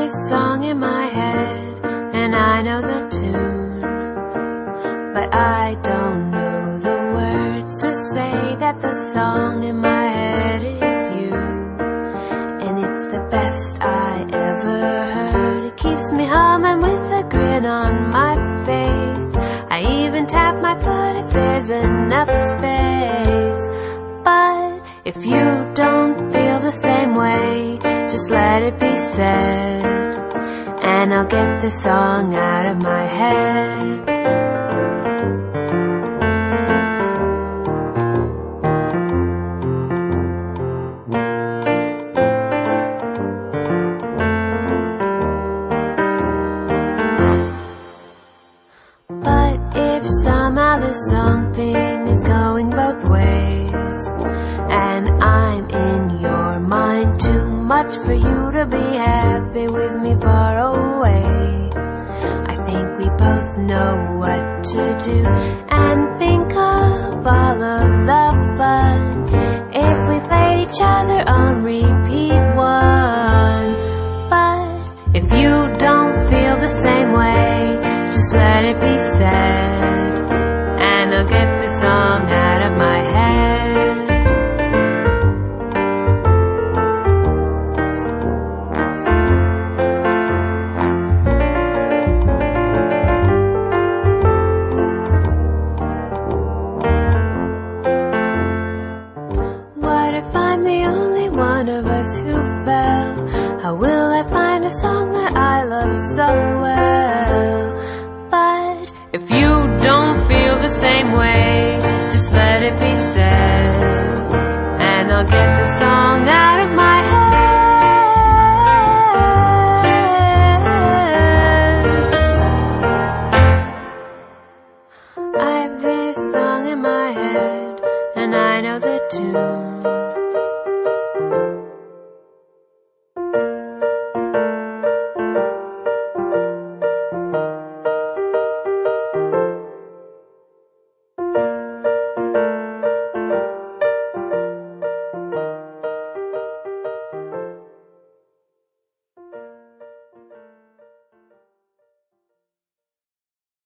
this song in my head, and I know the tune, but I don't know the words to say that the song in my head is you. And it's the best I ever heard. It keeps me humming with a grin on my face. I even tap my foot if there's enough space. But if you don't feel the same way, just let it be said, and I'll get this song out of my head. But if somehow the song thing is going both ways, and I'm in your mind too much for you to be happy with me far away, I think we both know what to do, and think of all of the fun if we played each other on repeat one. But if you don't feel the same way, just let it be said, and I'll get the song out of my head. What if I'm the only one of us who fell? How will I find a song that I love so well? But if you don't feel the same way, just let it be said, and I'll get the song out of my head. I have this song in my head, and I know the tune,